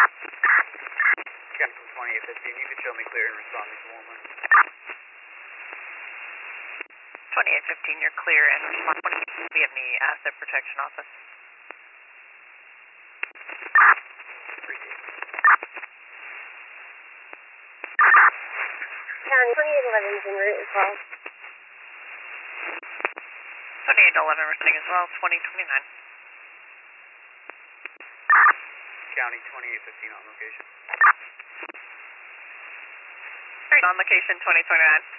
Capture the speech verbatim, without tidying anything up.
Captain twenty-eight fifteen, you can show me clear and respond to the woman. twenty-eight fifteen, you're clear and respond. We have the asset protection office. County twenty-eight eleven is en route as well. twenty-eight eleven, we're sitting as well, twenty twenty-nine. County twenty-eight fifteen on location. On location, twenty twenty-nine.